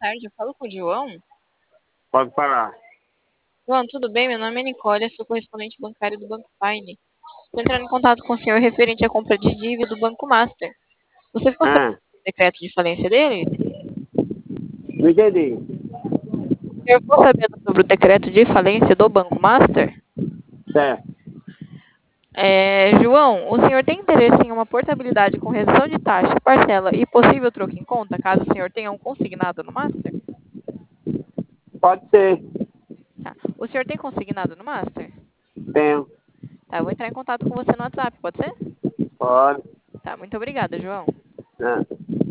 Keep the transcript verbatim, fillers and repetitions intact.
tarde, eu falo com o João. Pode falar. João, tudo bem? Meu nome é Nicole, eu sou correspondente bancário do Banco Paine. Estou entrando em contato com o senhor referente à compra de dívida do Banco Master. Você ficou sabendo Ah, do decreto de falência dele? não entendi. O senhor ficou sabendo sobre o decreto de falência do Banco Master? Certo. É, João, o senhor tem interesse em uma portabilidade com redução de taxa, parcela e possível troco em conta, caso o senhor tenha um consignado no Master? Pode ser. Tá. O senhor tem consignado no Master? Tenho. Tá, eu vou entrar em contato com você no WhatsApp, pode ser? Pode. Tá, muito obrigada, João. Ah.